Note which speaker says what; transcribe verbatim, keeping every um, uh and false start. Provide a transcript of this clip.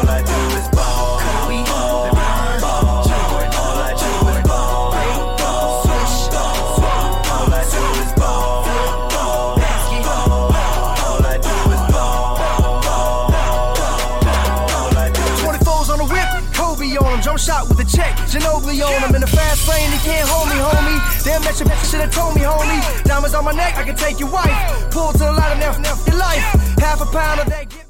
Speaker 1: All I do is ball. Kobe, ball, ball. Jordan, all I do is ball. Ball, swish, all I do is ball. Ball, ball. All I do is ball. Ball, all I do.
Speaker 2: twenty-fours on the whip, Kobe on him. Jump shot with a check, Ginobili on him. In the fast lane, he can't hold me, homie. Damn, that your bitch should've told me, homie. Diamonds on my neck, I can take your wife. Pull to the light and F, F your life. Half a pound of that.